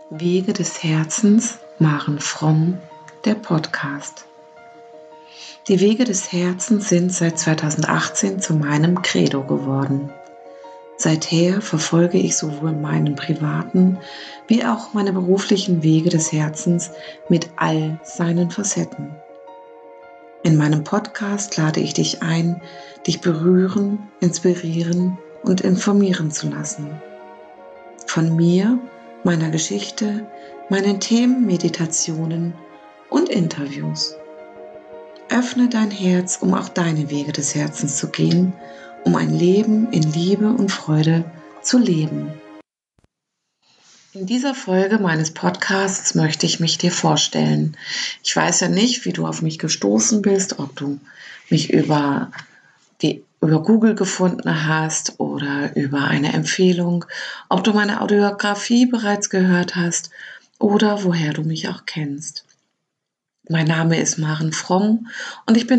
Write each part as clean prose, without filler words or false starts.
Wege des Herzens, Maren Fromm, der Podcast. Die Wege des Herzens sind seit 2018 zu meinem Credo geworden. Seither verfolge ich sowohl meinen privaten wie auch meine beruflichen Wege des Herzens mit all seinen Facetten. In meinem Podcast lade ich dich ein, dich berühren, inspirieren und informieren zu lassen. Von mir, meiner Geschichte, meinen Themen, Meditationen und Interviews. Öffne dein Herz, um auch deine Wege des Herzens zu gehen, um ein Leben in Liebe und Freude zu leben. In dieser Folge meines Podcasts möchte ich mich dir vorstellen. Ich weiß ja nicht, wie du auf mich gestoßen bist, ob du mich über Google gefunden hast oder über eine Empfehlung, ob du meine Audiografie bereits gehört hast oder woher du mich auch kennst. Mein Name ist Maren Fromm und ich bin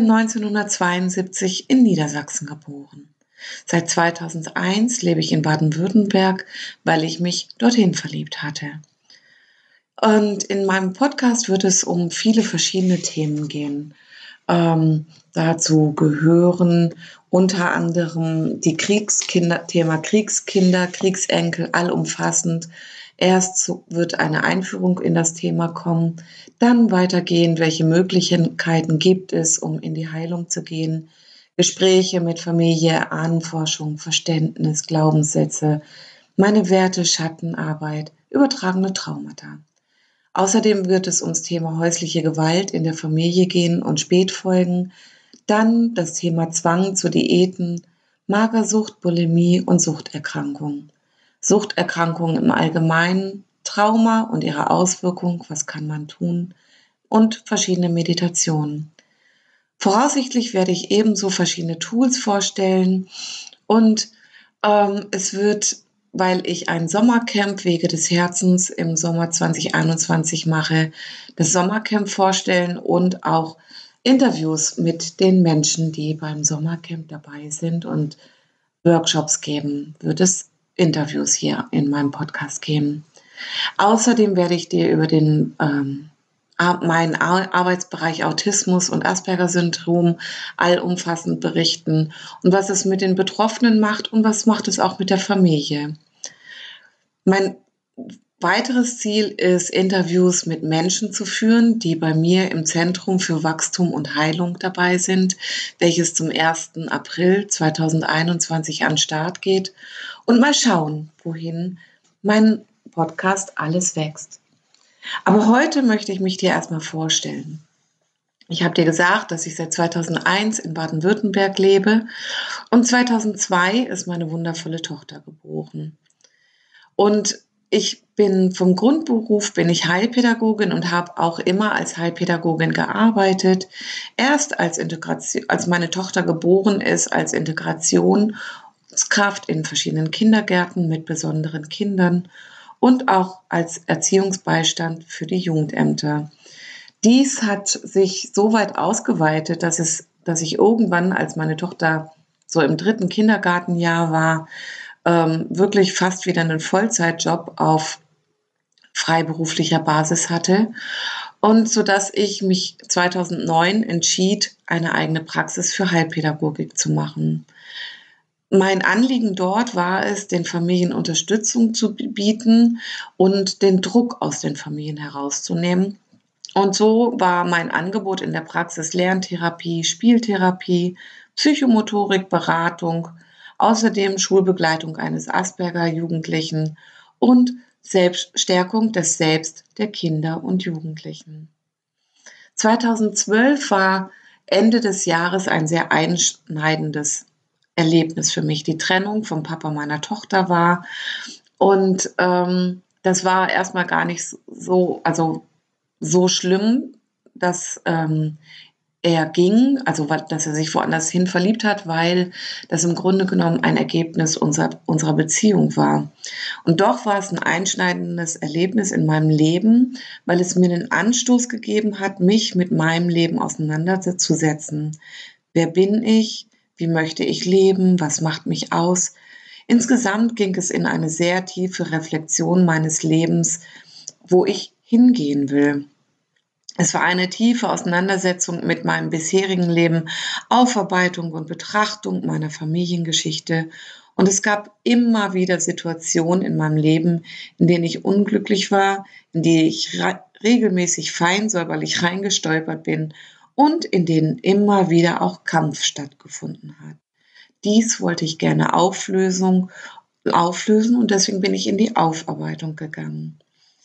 1972 in Niedersachsen geboren. Seit 2001 lebe ich in Baden-Württemberg, weil ich mich dorthin verliebt hatte. Und in meinem Podcast wird es um viele verschiedene Themen gehen. Dazu gehören unter anderem die Thema Kriegskinder, Kriegsenkel, allumfassend. Erst wird eine Einführung in das Thema kommen, dann weitergehend, welche Möglichkeiten gibt es, um in die Heilung zu gehen. Gespräche mit Familie, Ahnenforschung, Verständnis, Glaubenssätze, meine Werte, Schattenarbeit, übertragene Traumata. Außerdem wird es ums Thema häusliche Gewalt in der Familie gehen und Spätfolgen, dann das Thema Zwang zu Diäten, Magersucht, Bulimie und Suchterkrankungen. Suchterkrankungen im Allgemeinen, Trauma und ihre Auswirkungen, was kann man tun, und verschiedene Meditationen. Voraussichtlich werde ich ebenso verschiedene Tools vorstellen und es wird, weil ich ein Sommercamp Wege des Herzens im Sommer 2021 mache, das Sommercamp vorstellen und auch Interviews mit den Menschen, die beim Sommercamp dabei sind und Workshops geben, wird es Interviews hier in meinem Podcast geben. Außerdem werde ich dir über meinen Arbeitsbereich Autismus und Asperger-Syndrom allumfassend berichten und was es mit den Betroffenen macht und was macht es auch mit der Familie. Mein weiteres Ziel ist, Interviews mit Menschen zu führen, die bei mir im Zentrum für Wachstum und Heilung dabei sind, welches zum 1. April 2021 an den Start geht. Und mal schauen, wohin mein Podcast alles wächst. Aber heute möchte ich mich dir erstmal vorstellen. Ich habe dir gesagt, dass ich seit 2001 in Baden-Württemberg lebe und 2002 ist meine wundervolle Tochter geboren. Und ich bin vom Grundberuf bin ich Heilpädagogin und habe auch immer als Heilpädagogin gearbeitet. Erst als meine Tochter geboren ist, als Integrationskraft in verschiedenen Kindergärten mit besonderen Kindern und auch als Erziehungsbeistand für die Jugendämter. Dies hat sich so weit ausgeweitet, dass ich irgendwann, als meine Tochter so im 3. Kindergartenjahr war, wirklich fast wieder einen Vollzeitjob auf freiberuflicher Basis hatte und so dass ich mich 2009 entschied, eine eigene Praxis für Heilpädagogik zu machen. Mein Anliegen dort war es, den Familien Unterstützung zu bieten und den Druck aus den Familien herauszunehmen. Und so war mein Angebot in der Praxis Lerntherapie, Spieltherapie, Psychomotorik, Beratung, außerdem Schulbegleitung eines Asperger-Jugendlichen und Stärkung des Selbst der Kinder und Jugendlichen. 2012 war Ende des Jahres ein sehr einschneidendes Erlebnis für mich. Die Trennung vom Papa meiner Tochter war und das war erstmal gar nicht so schlimm, dass er ging, also dass er sich woanders hin verliebt hat, weil das im Grunde genommen ein Ergebnis unserer Beziehung war. Und doch war es ein einschneidendes Erlebnis in meinem Leben, weil es mir einen Anstoß gegeben hat, mich mit meinem Leben auseinanderzusetzen. Wer bin ich? Wie möchte ich leben? Was macht mich aus? Insgesamt ging es in eine sehr tiefe Reflexion meines Lebens, wo ich hingehen will. Es war eine tiefe Auseinandersetzung mit meinem bisherigen Leben, Aufarbeitung und Betrachtung meiner Familiengeschichte. Und es gab immer wieder Situationen in meinem Leben, in denen ich unglücklich war, in die ich regelmäßig feinsäuberlich reingestolpert bin und in denen immer wieder auch Kampf stattgefunden hat. Dies wollte ich gerne auflösen und deswegen bin ich in die Aufarbeitung gegangen.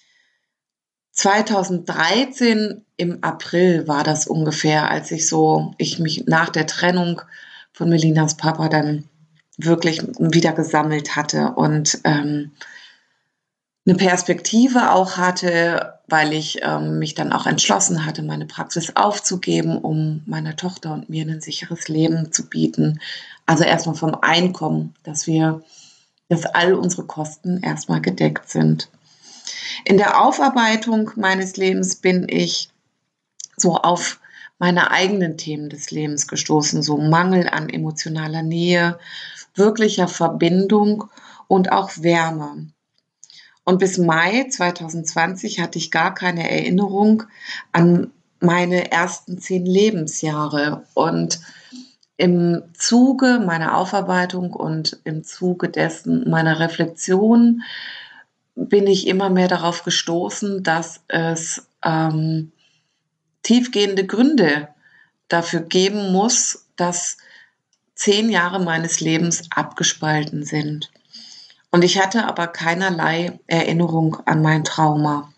2013 im April war das ungefähr, als ich mich nach der Trennung von Melinas Papa dann wirklich wieder gesammelt hatte und eine Perspektive auch hatte, weil ich mich dann auch entschlossen hatte, meine Praxis aufzugeben, um meiner Tochter und mir ein sicheres Leben zu bieten. Also erstmal vom Einkommen, dass all unsere Kosten erstmal gedeckt sind. In der Aufarbeitung meines Lebens bin ich so auf meine eigenen Themen des Lebens gestoßen, so Mangel an emotionaler Nähe, wirklicher Verbindung und auch Wärme. Und bis Mai 2020 hatte ich gar keine Erinnerung an meine ersten 10 Lebensjahre. Und im Zuge meiner Aufarbeitung und im Zuge dessen meiner Reflexion bin ich immer mehr darauf gestoßen, dass es tiefgehende Gründe dafür geben muss, dass 10 Jahre meines Lebens abgespalten sind. Und ich hatte aber keinerlei Erinnerung an mein Trauma.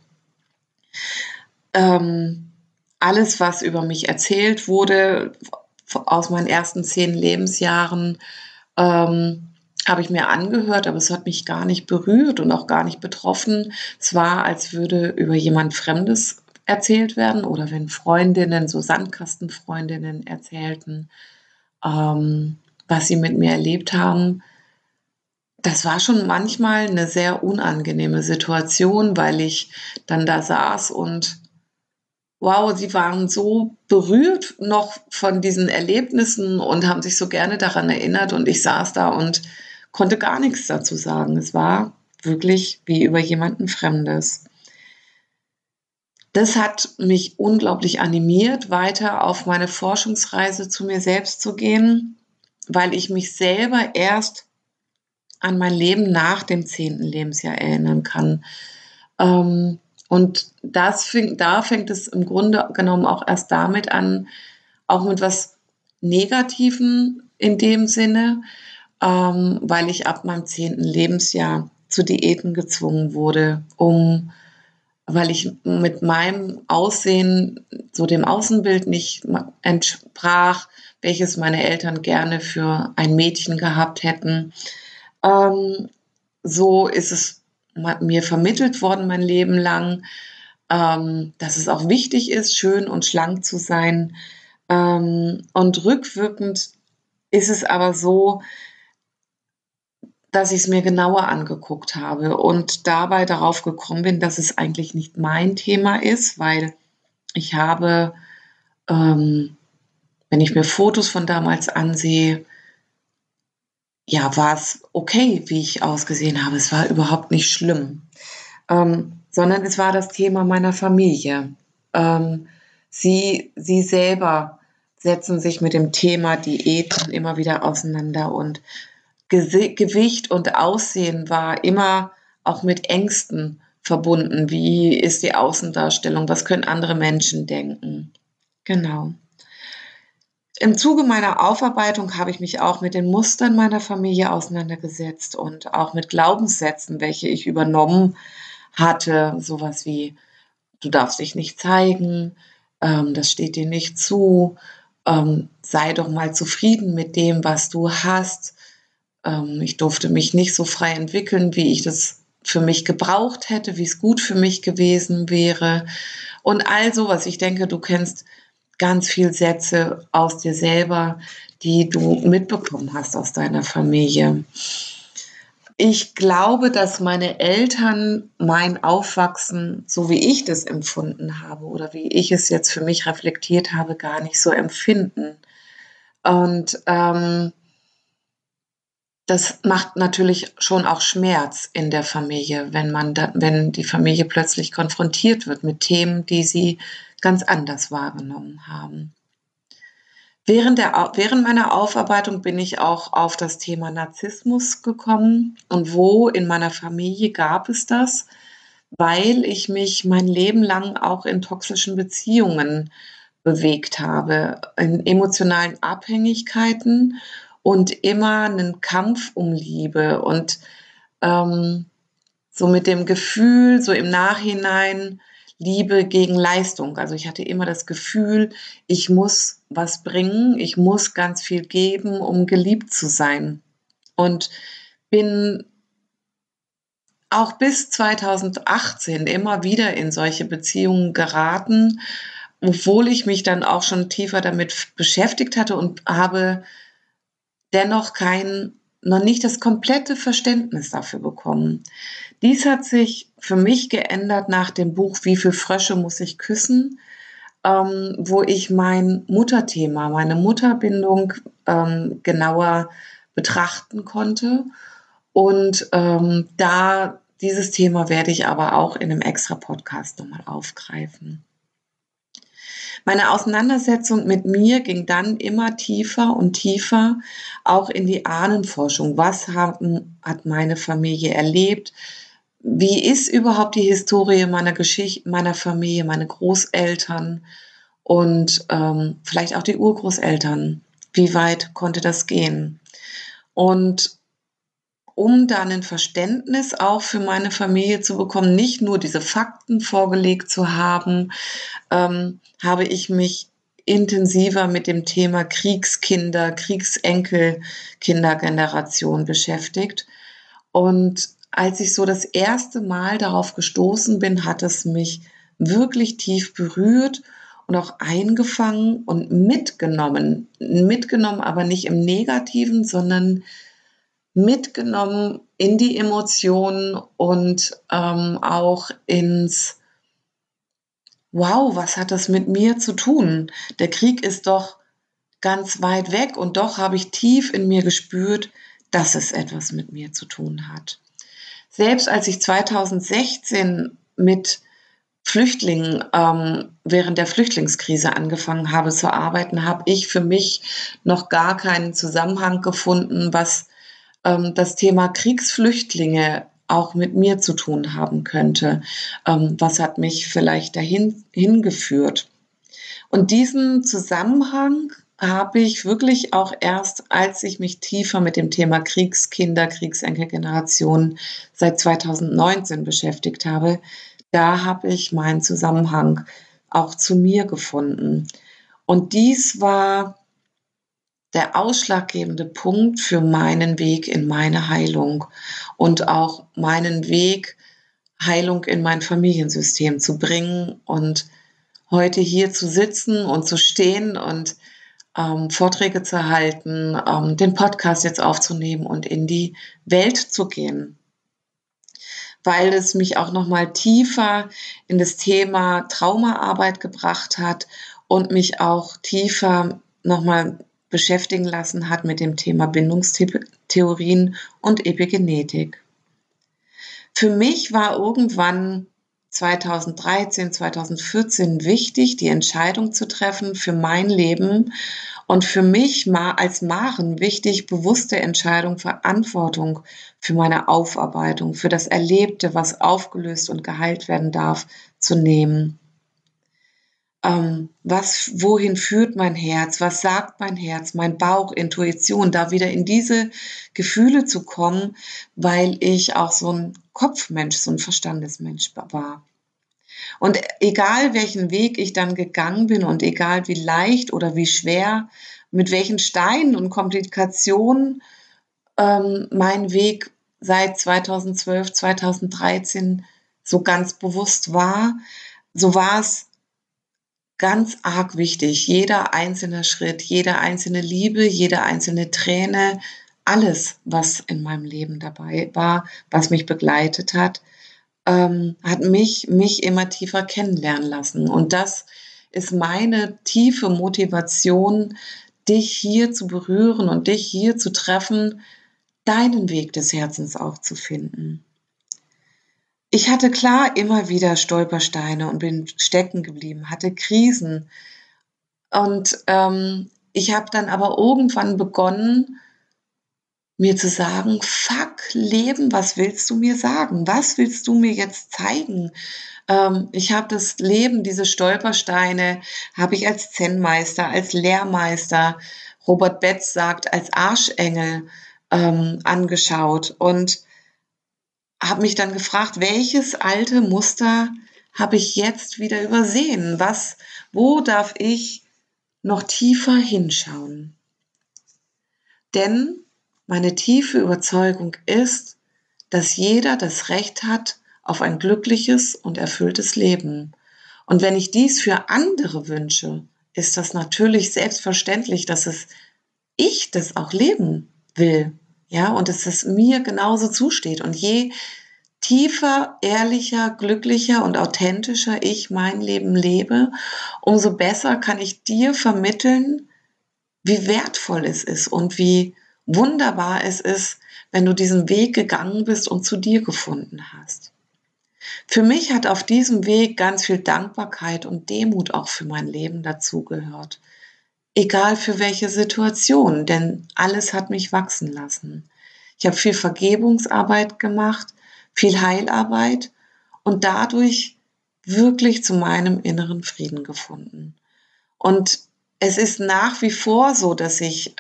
Alles, was über mich erzählt wurde aus meinen ersten 10 Lebensjahren, habe ich mir angehört, aber es hat mich gar nicht berührt und auch gar nicht betroffen. Es war, als würde über jemand Fremdes erzählt werden oder wenn Freundinnen, so Sandkastenfreundinnen erzählten, was sie mit mir erlebt haben. Das war schon manchmal eine sehr unangenehme Situation, weil ich dann da saß und wow, sie waren so berührt noch von diesen Erlebnissen und haben sich so gerne daran erinnert und ich saß da und konnte gar nichts dazu sagen. Es war wirklich wie über jemanden Fremdes. Das hat mich unglaublich animiert, weiter auf meine Forschungsreise zu mir selbst zu gehen, weil ich mich selber erst an mein Leben nach dem 10. Lebensjahr erinnern kann. Und da fängt es im Grunde genommen auch erst damit an, auch mit was Negativem in dem Sinne, weil ich ab meinem 10. Lebensjahr zu Diäten gezwungen wurde, weil ich mit meinem Aussehen so dem Außenbild nicht entsprach, welches meine Eltern gerne für ein Mädchen gehabt hätten. So ist es mir vermittelt worden mein Leben lang, dass es auch wichtig ist, schön und schlank zu sein. Und rückwirkend ist es aber so, dass ich es mir genauer angeguckt habe und dabei darauf gekommen bin, dass es eigentlich nicht mein Thema ist, weil ich habe, wenn ich mir Fotos von damals ansehe, ja, war es okay, wie ich ausgesehen habe. Es war überhaupt nicht schlimm, sondern es war das Thema meiner Familie. Sie selber setzen sich mit dem Thema Diäten immer wieder auseinander und Gewicht und Aussehen war immer auch mit Ängsten verbunden. Wie ist die Außendarstellung? Was können andere Menschen denken? Genau. Im Zuge meiner Aufarbeitung habe ich mich auch mit den Mustern meiner Familie auseinandergesetzt und auch mit Glaubenssätzen, welche ich übernommen hatte. Sowas wie, du darfst dich nicht zeigen, das steht dir nicht zu, sei doch mal zufrieden mit dem, was du hast. Ich durfte mich nicht so frei entwickeln, wie ich das für mich gebraucht hätte, wie es gut für mich gewesen wäre. Und all sowas. Ich denke, du kennst ganz viel Sätze aus dir selber, die du mitbekommen hast aus deiner Familie. Ich glaube, dass meine Eltern mein Aufwachsen, so wie ich das empfunden habe oder wie ich es jetzt für mich reflektiert habe, gar nicht so empfinden. Und Das macht natürlich schon auch Schmerz in der Familie, wenn die Familie plötzlich konfrontiert wird mit Themen, die sie ganz anders wahrgenommen haben. Während meiner Aufarbeitung bin ich auch auf das Thema Narzissmus gekommen. Und wo in meiner Familie gab es das? Weil ich mich mein Leben lang auch in toxischen Beziehungen bewegt habe, in emotionalen Abhängigkeiten und immer einen Kampf um Liebe und, ähm, so mit dem Gefühl, so im Nachhinein, Liebe gegen Leistung. Also, ich hatte immer das Gefühl, ich muss was bringen, ich muss ganz viel geben, um geliebt zu sein. Und bin auch bis 2018 immer wieder in solche Beziehungen geraten, obwohl ich mich dann auch schon tiefer damit beschäftigt hatte und habe dennoch noch nicht das komplette Verständnis dafür bekommen. Dies hat sich für mich geändert nach dem Buch „Wie viel Frösche muss ich küssen?", wo ich mein Mutterthema, meine Mutterbindung, genauer betrachten konnte. Und, da dieses Thema werde ich aber auch in einem extra Podcast noch mal aufgreifen. Meine Auseinandersetzung mit mir ging dann immer tiefer und tiefer, auch in die Ahnenforschung. Hat meine Familie erlebt? Wie ist überhaupt die Historie meiner Familie, meine Großeltern und, vielleicht auch die Urgroßeltern? Wie weit konnte das gehen? Und um dann ein Verständnis auch für meine Familie zu bekommen, nicht nur diese Fakten vorgelegt zu haben, habe ich mich intensiver mit dem Thema Kriegsenkelkindergeneration beschäftigt. Und als ich so das erste Mal darauf gestoßen bin, hat es mich wirklich tief berührt und auch eingefangen und mitgenommen. Mitgenommen, aber nicht im Negativen, sondern mitgenommen in die Emotionen und, auch ins „Wow, was hat das mit mir zu tun? Der Krieg ist doch ganz weit weg und doch habe ich tief in mir gespürt, dass es etwas mit mir zu tun hat." Selbst als ich 2016 mit Flüchtlingen, während der Flüchtlingskrise angefangen habe zu arbeiten, habe ich für mich noch gar keinen Zusammenhang gefunden, was, das Thema Kriegsflüchtlinge auch mit mir zu tun haben könnte. Was hat mich vielleicht dahin hingeführt? Und diesen Zusammenhang habe ich wirklich auch erst, als ich mich tiefer mit dem Thema Kriegsenkelgeneration seit 2019 beschäftigt habe, da habe ich meinen Zusammenhang auch zu mir gefunden. Und dies war der ausschlaggebende Punkt für meinen Weg in meine Heilung und auch meinen Weg, Heilung in mein Familiensystem zu bringen und heute hier zu sitzen und zu stehen und, Vorträge zu halten, den Podcast jetzt aufzunehmen und in die Welt zu gehen, weil es mich auch noch mal tiefer in das Thema Traumaarbeit gebracht hat und mich auch tiefer noch mal beschäftigen lassen hat mit dem Thema Bindungstheorien und Epigenetik. Für mich war irgendwann 2013, 2014 wichtig, die Entscheidung zu treffen für mein Leben und für mich als Maren wichtig, bewusste Entscheidung, Verantwortung für meine Aufarbeitung, für das Erlebte, was aufgelöst und geheilt werden darf, zu nehmen. Wohin führt mein Herz? Was sagt mein Herz, mein Bauch, Intuition, da wieder in diese Gefühle zu kommen, weil ich auch so ein Kopfmensch, so ein Verstandesmensch war. Und egal welchen Weg ich dann gegangen bin und egal wie leicht oder wie schwer, mit welchen Steinen und Komplikationen, mein Weg seit 2012, 2013 so ganz bewusst war, so war es ganz arg wichtig. Jeder einzelne Schritt, jede einzelne Liebe, jede einzelne Träne, alles, was in meinem Leben dabei war, was mich begleitet hat, hat mich immer tiefer kennenlernen lassen. Und das ist meine tiefe Motivation, dich hier zu berühren und dich hier zu treffen, deinen Weg des Herzens auch zu finden. Ich hatte klar immer wieder Stolpersteine und bin stecken geblieben, hatte Krisen. Und ich habe dann aber irgendwann begonnen, mir zu sagen, fuck, Leben, was willst du mir sagen? Was willst du mir jetzt zeigen? Ich habe das Leben, diese Stolpersteine, habe ich als Zen-Meister, als Lehrmeister, Robert Betz sagt, als Arschengel angeschaut und habe mich dann gefragt, welches alte Muster habe ich jetzt wieder übersehen? Wo darf ich noch tiefer hinschauen? Denn meine tiefe Überzeugung ist, dass jeder das Recht hat auf ein glückliches und erfülltes Leben. Und wenn ich dies für andere wünsche, ist das natürlich selbstverständlich, ich das auch leben will. Ja, und dass es mir genauso zusteht. Und je tiefer, ehrlicher, glücklicher und authentischer ich mein Leben lebe, umso besser kann ich dir vermitteln, wie wertvoll es ist und wie wunderbar es ist, wenn du diesen Weg gegangen bist und zu dir gefunden hast. Für mich hat auf diesem Weg ganz viel Dankbarkeit und Demut auch für mein Leben dazugehört. Egal für welche Situation, denn alles hat mich wachsen lassen. Ich habe viel Vergebungsarbeit gemacht, viel Heilarbeit und dadurch wirklich zu meinem inneren Frieden gefunden. Und es ist nach wie vor so, dass ich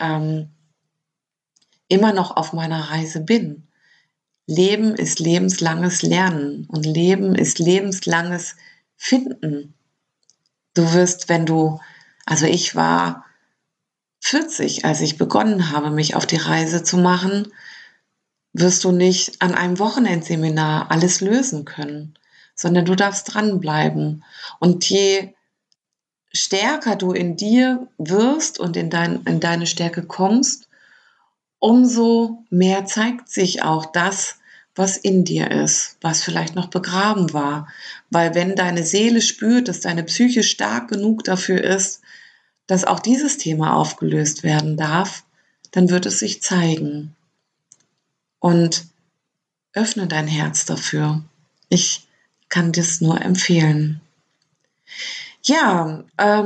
immer noch auf meiner Reise bin. Leben ist lebenslanges Lernen und Leben ist lebenslanges Finden. Du wirst, also ich war 40, als ich begonnen habe, mich auf die Reise zu machen, wirst du nicht an einem Wochenendseminar alles lösen können, sondern du darfst dranbleiben. Und je stärker du in dir wirst und in deine Stärke kommst, umso mehr zeigt sich auch das, was in dir ist, was vielleicht noch begraben war. Weil wenn deine Seele spürt, dass deine Psyche stark genug dafür ist, dass auch dieses Thema aufgelöst werden darf, dann wird es sich zeigen. Und öffne dein Herz dafür. Ich kann das nur empfehlen. Ja,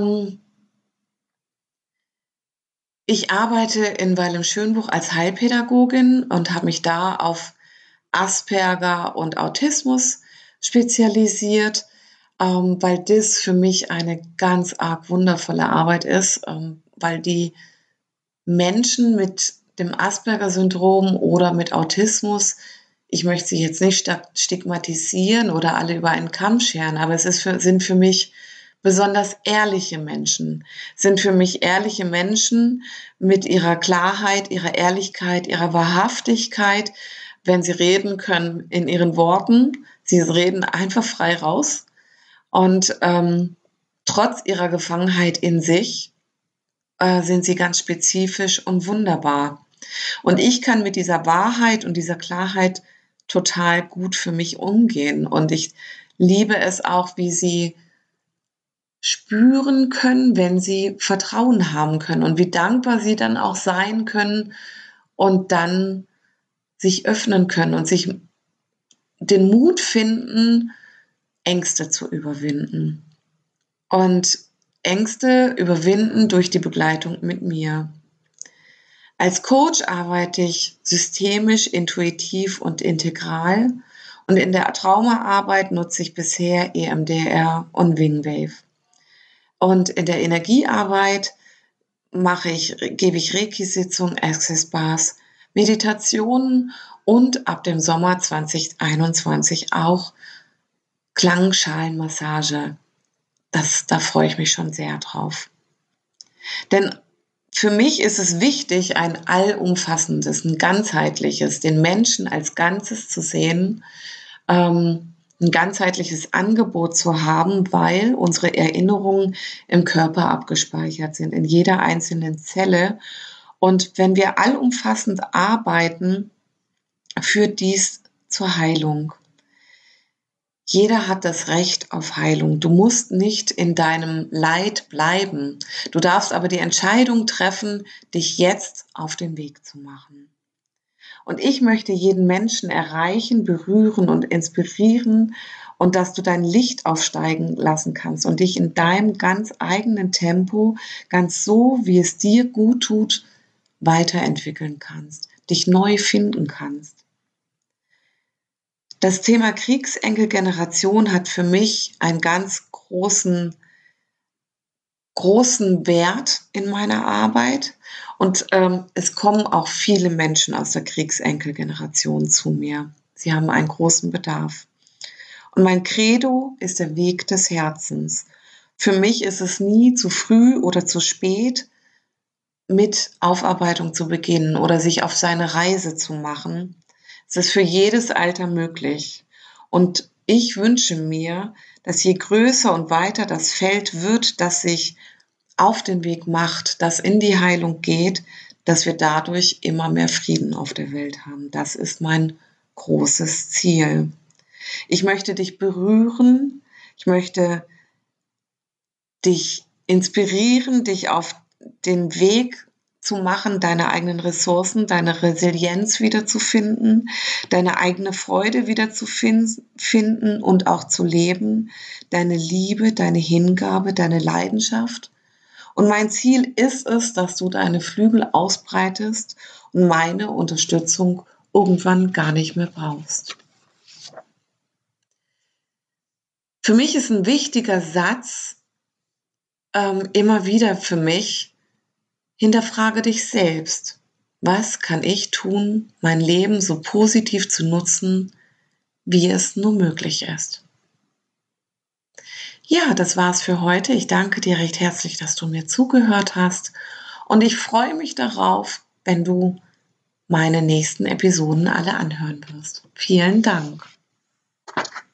ich arbeite in Weil im Schönbuch als Heilpädagogin und habe mich da auf Asperger und Autismus spezialisiert, weil das für mich eine ganz arg wundervolle Arbeit ist, weil die Menschen mit dem Asperger-Syndrom oder mit Autismus, ich möchte sie jetzt nicht stigmatisieren oder alle über einen Kamm scheren, aber sind für mich besonders ehrliche Menschen, sind für mich ehrliche Menschen mit ihrer Klarheit, ihrer Ehrlichkeit, ihrer Wahrhaftigkeit, wenn sie reden können in ihren Worten. Sie reden einfach frei raus und trotz ihrer Gefangenheit in sich sind sie ganz spezifisch und wunderbar. Und ich kann mit dieser Wahrheit und dieser Klarheit total gut für mich umgehen. Und ich liebe es auch, wie sie spüren können, wenn sie Vertrauen haben können und wie dankbar sie dann auch sein können und dann sich öffnen können und sich den Mut finden, Ängste zu überwinden. Und Ängste überwinden durch die Begleitung mit mir. Als Coach arbeite ich systemisch, intuitiv und integral. Und in der Traumaarbeit nutze ich bisher EMDR und Wingwave. Und in der Energiearbeit gebe ich Reiki-Sitzungen, Access Bars, Meditationen und ab dem Sommer 2021 auch Klangschalenmassage. Da freue ich mich schon sehr drauf. Denn für mich ist es wichtig, ein allumfassendes, ein ganzheitliches, den Menschen als Ganzes zu sehen, ein ganzheitliches Angebot zu haben, weil unsere Erinnerungen im Körper abgespeichert sind, in jeder einzelnen Zelle. Und wenn wir allumfassend arbeiten, führt dies zur Heilung. Jeder hat das Recht auf Heilung. Du musst nicht in deinem Leid bleiben. Du darfst aber die Entscheidung treffen, dich jetzt auf den Weg zu machen. Und ich möchte jeden Menschen erreichen, berühren und inspirieren und dass du dein Licht aufsteigen lassen kannst und dich in deinem ganz eigenen Tempo, ganz so, wie es dir gut tut, weiterentwickeln kannst, dich neu finden kannst. Das Thema Kriegsenkelgeneration hat für mich einen ganz großen Wert in meiner Arbeit und es kommen auch viele Menschen aus der Kriegsenkelgeneration zu mir. Sie haben einen großen Bedarf. Und mein Credo ist der Weg des Herzens. Für mich ist es nie zu früh oder zu spät, mit Aufarbeitung zu beginnen oder sich auf seine Reise zu machen. Es ist für jedes Alter möglich. Und ich wünsche mir, dass je größer und weiter das Feld wird, das sich auf den Weg macht, das in die Heilung geht, dass wir dadurch immer mehr Frieden auf der Welt haben. Das ist mein großes Ziel. Ich möchte dich berühren, ich möchte dich inspirieren, dich auf den Weg zu machen, deine eigenen Ressourcen, deine Resilienz wiederzufinden, deine eigene Freude wiederzufinden und auch zu leben, deine Liebe, deine Hingabe, deine Leidenschaft. Und mein Ziel ist es, dass du deine Flügel ausbreitest und meine Unterstützung irgendwann gar nicht mehr brauchst. Für mich ist ein wichtiger Satz immer wieder für mich: Hinterfrage dich selbst. Was kann ich tun, mein Leben so positiv zu nutzen, wie es nur möglich ist? Ja, das war's für heute. Ich danke dir recht herzlich, dass du mir zugehört hast und ich freue mich darauf, wenn du meine nächsten Episoden alle anhören wirst. Vielen Dank.